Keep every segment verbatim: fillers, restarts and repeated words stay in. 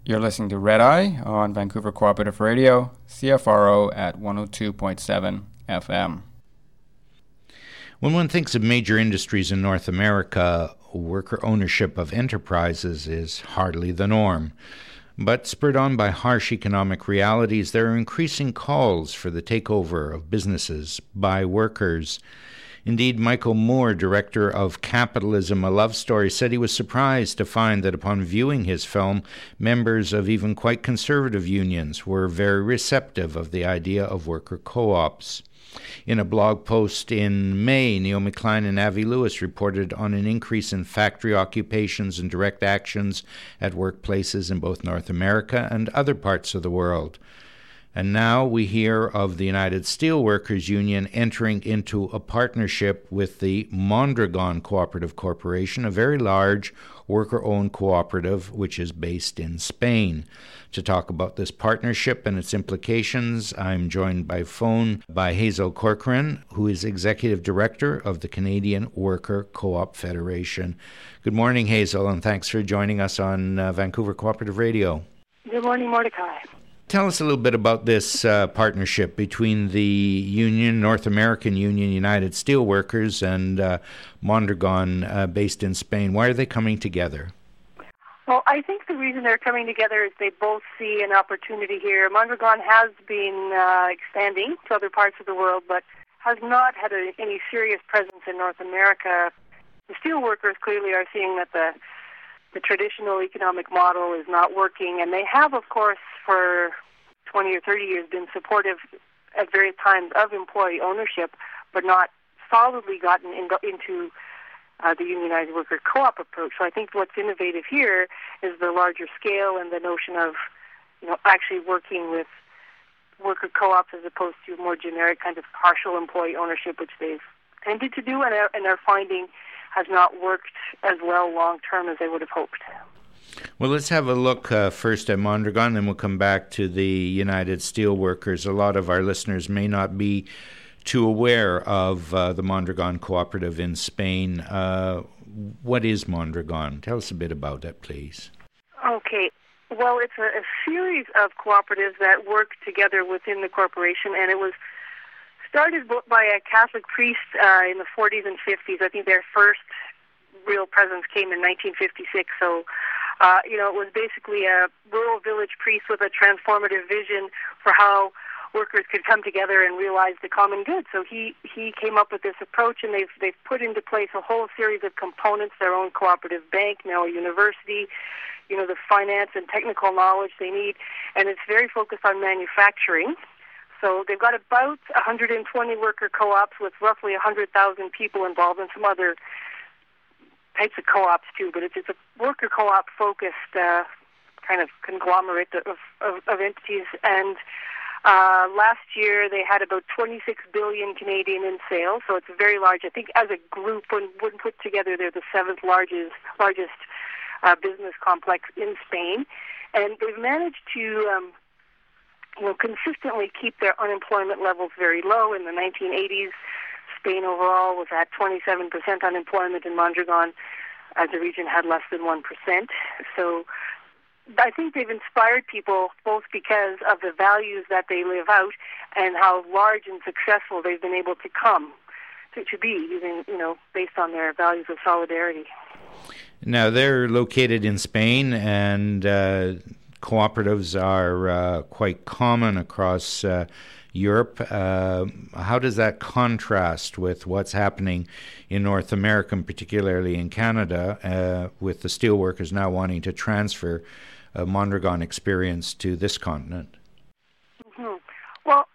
You're listening to Red Eye on Vancouver Cooperative Radio, C F R O at one oh two point seven F M. When one thinks of major industries in North America, worker ownership of enterprises is hardly the norm. But spurred on by harsh economic realities, there are increasing calls for the takeover of businesses by workers. Indeed, Michael Moore, director of Capitalism, A Love Story, said he was surprised to find that upon viewing his film, members of even quite conservative unions were very receptive of the idea of worker co-ops. In a blog post in May, Naomi Klein and Avi Lewis reported on an increase in factory occupations and direct actions at workplaces in both North America and other parts of the world. And now we hear of the United Steelworkers Union entering into a partnership with the Mondragon Cooperative Corporation, a very large worker-owned cooperative which is based in Spain. To talk about this partnership and its implications, I'm joined by phone by Hazel Corcoran, who is Executive Director of the Canadian Worker Co-op Federation. Good morning, Hazel, and thanks for joining us on uh, Vancouver Cooperative Radio. Good morning, Mordecai. Tell us a little bit about this uh, partnership between the union, North American Union, United Steelworkers, and uh, Mondragon, uh, based in Spain. Why are they coming together? Well, I think the reason they're coming together is they both see an opportunity here. Mondragon has been uh, expanding to other parts of the world, but has not had a, any serious presence in North America. The steelworkers clearly are seeing that the the traditional economic model is not working, and they have, of course, for twenty or thirty years been supportive at various times of employee ownership, but not solidly gotten in, into uh, the unionized worker co-op approach. So I think what's innovative here is the larger scale and the notion of, you know, actually working with worker co-ops as opposed to more generic kind of partial employee ownership, which they've tended to do and are, and are finding has not worked as well long-term as they would have hoped. Well, let's have a look uh, first at Mondragon, then we'll come back to the United Steelworkers. A lot of our listeners may not be too aware of uh, the Mondragon Cooperative in Spain. Uh, what is Mondragon? Tell us a bit about that, please. Okay. Well, it's a, a series of cooperatives that work together within the corporation, and it was started by a Catholic priest uh, in the forties and fifties. I think their first real presence came in nineteen fifty-six. So, uh, you know, it was basically a rural village priest with a transformative vision for how workers could come together and realize the common good. So he, he came up with this approach, and they've they've put into place a whole series of components, their own cooperative bank, now a university, you know, the finance and technical knowledge they need, and it's very focused on manufacturing. So they've got about one hundred twenty worker co-ops with roughly one hundred thousand people involved, and some other types of co-ops too. But it's, it's a worker co-op focused uh, kind of conglomerate of, of, of entities. And uh, last year they had about twenty-six billion Canadian in sales, so it's very large. I think as a group, when, when put together, they're the seventh largest largest uh, business complex in Spain, and they've managed to Um, will consistently keep their unemployment levels very low. In the nineteen eighties, Spain overall was at twenty-seven percent unemployment, and Mondragon, as a region, had less than one percent. So I think they've inspired people both because of the values that they live out and how large and successful they've been able to come to, to be, even, you know, based on their values of solidarity. Now, they're located in Spain, and uh cooperatives are uh, quite common across uh, Europe. Uh, how does that contrast with what's happening in North America, particularly in Canada, uh, with the steelworkers now wanting to transfer a Mondragon experience to this continent? Mm-hmm. Well,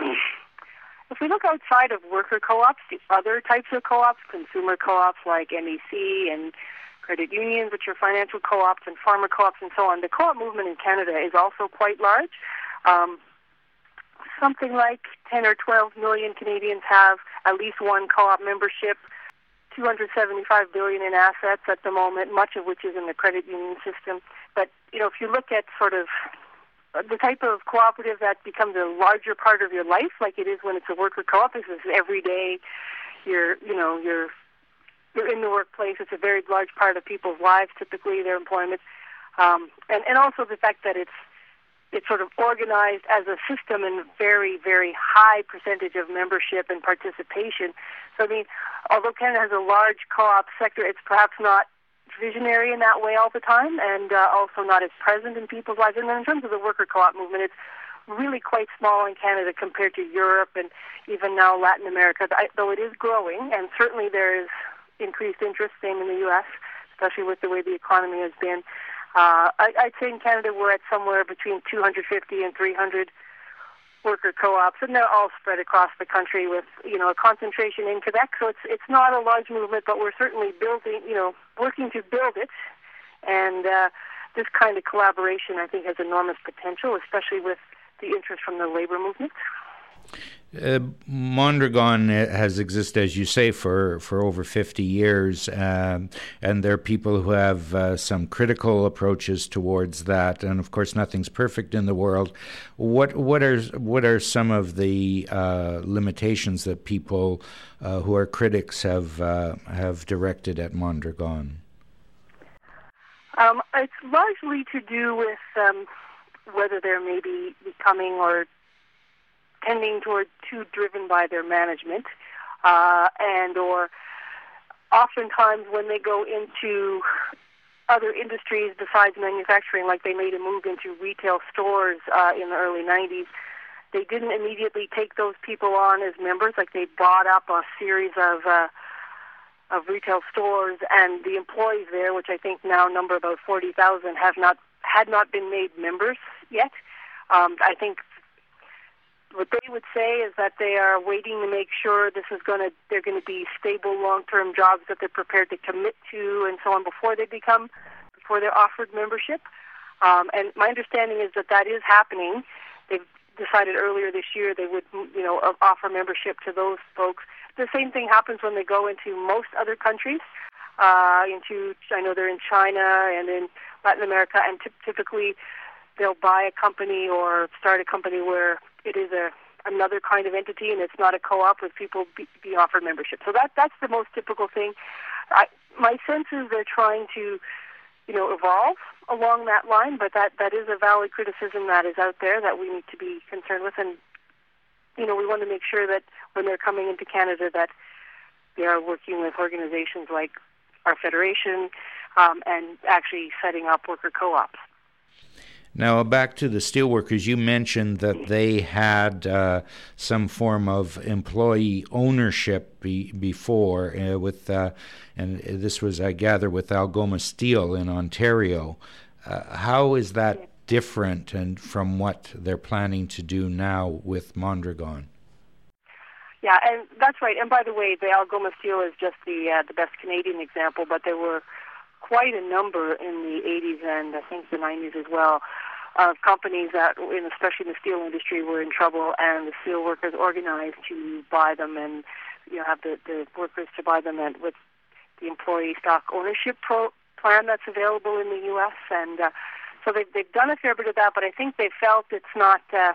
if we look outside of worker co-ops, the other types of co-ops, consumer co-ops like M E C and credit unions, which are financial co-ops, and farmer co-ops, and so on. The co-op movement in Canada is also quite large. Um, something like ten or twelve million Canadians have at least one co-op membership, two hundred seventy-five billion in assets at the moment, much of which is in the credit union system. But, you know, if you look at sort of the type of cooperative that becomes a larger part of your life, like it is when it's a worker co-op, this is every day, you're, you know, you're You're in the workplace. It's a very large part of people's lives, typically their employment. Um, and, and also the fact that it's it's sort of organized as a system and very, very high percentage of membership and participation. So, I mean, although Canada has a large co-op sector, it's perhaps not visionary in that way all the time, and uh, also not as present in people's lives. And then in terms of the worker co-op movement, it's really quite small in Canada compared to Europe and even now Latin America, though it is growing, and certainly there is increased interest, same in the U S, especially with the way the economy has been. Uh, I, I'd say in Canada we're at somewhere between two hundred fifty and three hundred worker co-ops, and they're all spread across the country with, you know, a concentration in Quebec. So it's it's not a large movement, but we're certainly building, you know, working to build it. And uh, this kind of collaboration, I think, has enormous potential, especially with the interest from the labor movement. Uh, Mondragon has existed, as you say, for, for over fifty years, um, and there are people who have uh, some critical approaches towards that. And of course, nothing's perfect in the world. What what are what are some of the uh, limitations that people uh, who are critics have uh, have directed at Mondragon? Um, it's largely to do with um, whether they're maybe becoming or tending toward too driven by their management, uh, and or oftentimes when they go into other industries besides manufacturing, like they made a move into retail stores uh, in the early nineties, they didn't immediately take those people on as members. Like they bought up a series of uh, of retail stores, and the employees there, which I think now number about forty thousand, have not had not been made members yet. Um, I think what they would say is that they are waiting to make sure this is going to, they're going to be stable long-term jobs that they're prepared to commit to and so on before they become, before they're offered membership. Um, and my understanding is that that is happening. They've decided earlier this year they would, you know, offer membership to those folks. The same thing happens when they go into most other countries. Uh, into, I know they're in China and in Latin America, and t- typically they'll buy a company or start a company where it is a another kind of entity, and it's not a co-op with people be, being offered membership. So that that's the most typical thing. I, my sense is they're trying to, you know, evolve along that line, but that, that is a valid criticism that is out there that we need to be concerned with. And, you know, we want to make sure that when they're coming into Canada that they are working with organizations like our federation um, and actually setting up worker co-ops. Now, back to the steelworkers, you mentioned that they had uh, some form of employee ownership be, before, uh, with, uh, and this was, I gather, with Algoma Steel in Ontario. Uh, how is that different and from what they're planning to do now with Mondragon? Yeah, and that's right. And by the way, the Algoma Steel is just the uh, the best Canadian example, but there were quite a number in the eighties and I think the nineties as well of companies that, in, especially in the steel industry, were in trouble, and the steel workers organized to buy them and, you know, have the, the workers to buy them, and with the employee stock ownership pro- plan that's available in the U S. And uh, so they've, they've done a fair bit of that, but I think they felt it's not, uh,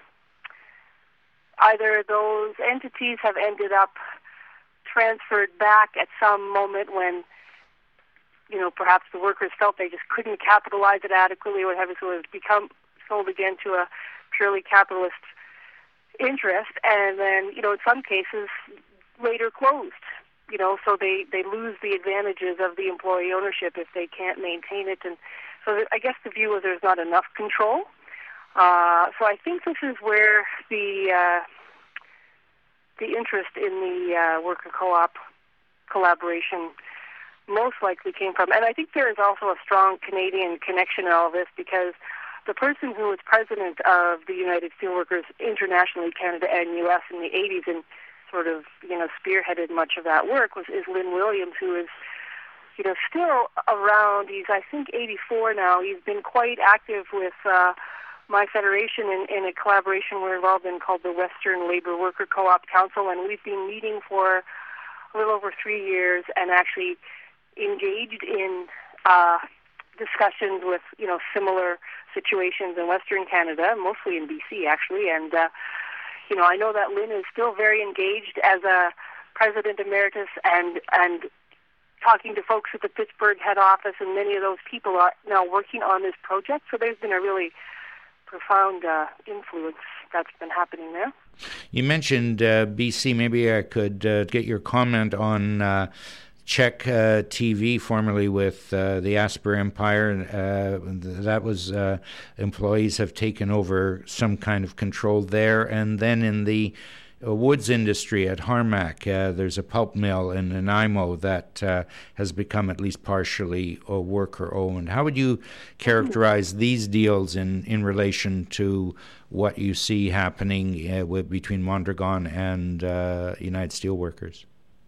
either those entities have ended up transferred back at some moment when, you know, perhaps the workers felt they just couldn't capitalize it adequately, or what have you, so it has become sold again to a purely capitalist interest, and then, you know, in some cases later closed, you know, so they, they lose the advantages of the employee ownership if they can't maintain it. And so I guess the view is there's not enough control. Uh, so I think this is where the uh, the interest in the uh, worker co-op collaboration most likely came from. And I think there is also a strong Canadian connection in all of this, because the person who was president of the United Steelworkers internationally, Canada and U S, in the eighties, and sort of, you know, spearheaded much of that work, was is Lynn Williams, who is, you know, still around. He's, I think, eighty-four now. He's been quite active with uh, my federation in, in a collaboration we're involved in called the Western Labour Worker Co-op Council, and we've been meeting for a little over three years and actually engaged in uh, discussions with, you know, similar situations in Western Canada, mostly in B C actually. And uh, you know, I know that Lynn is still very engaged as a president emeritus and and talking to folks at the Pittsburgh head office, and many of those people are now working on this project. So there's been a really profound uh, influence that's been happening there. You mentioned uh, B C. Maybe I could uh, get your comment on uh, Czech uh, T V, formerly with uh, the Asper Empire. Uh, that was uh, employees have taken over some kind of control there. And then in the uh, woods industry at Harmac, uh, there's a pulp mill in Nanaimo that uh, has become at least partially uh, worker-owned. How would you characterize these deals in, in relation to what you see happening uh, with, between Mondragon and uh, United Steelworkers?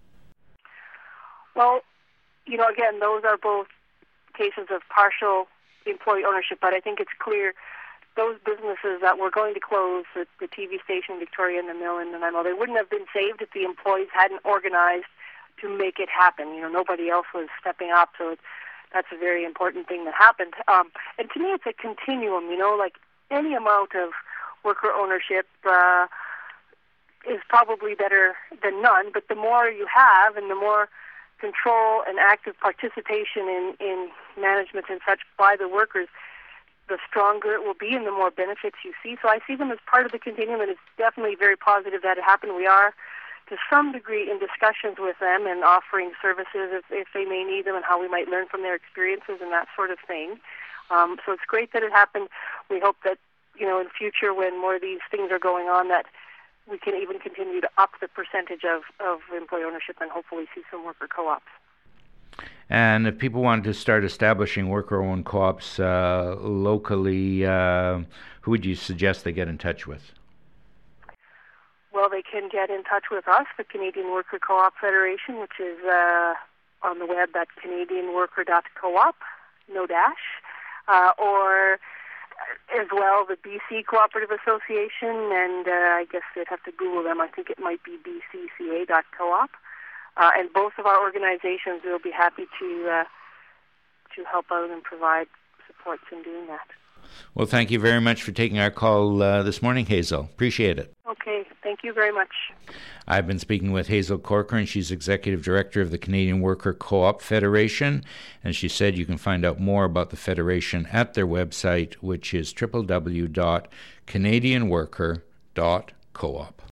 Well, you know, again, those are both cases of partial employee ownership, but I think it's clear those businesses that were going to close, the, the T V station, Victoria, and the mill in Nanaimo, they wouldn't have been saved if the employees hadn't organized to make it happen. You know, nobody else was stepping up, so it's, that's a very important thing that happened. Um, and to me, it's a continuum, you know, like any amount of worker ownership uh, is probably better than none, but the more you have and the more control and active participation in, in management and such by the workers, the stronger it will be and the more benefits you see. So I see them as part of the continuum, and it's definitely very positive that it happened. We are, to some degree, in discussions with them and offering services if, if they may need them and how we might learn from their experiences and that sort of thing. Um, so it's great that it happened. We hope that, you know, in future when more of these things are going on, that we can even continue to up the percentage of, of employee ownership and hopefully see some worker co-ops. And if people want to start establishing worker-owned co-ops uh, locally, uh, who would you suggest they get in touch with? Well, they can get in touch with us, the Canadian Worker Co-op Federation, which is uh, on the web at canadian worker dot coop, no dash, uh, or as well the B C Cooperative Association, and uh, I guess they'd have to Google them. I think it might be b c c a dot coop. Uh, and both of our organizations will be happy to uh, to help out and provide supports in doing that. Well, thank you very much for taking our call uh, this morning, Hazel. Appreciate it. Okay, thank you very much. I've been speaking with Hazel Corcoran. She's Executive Director of the Canadian Worker Co-op Federation, and she said you can find out more about the Federation at their website, which is w w w dot canadian worker dot coop.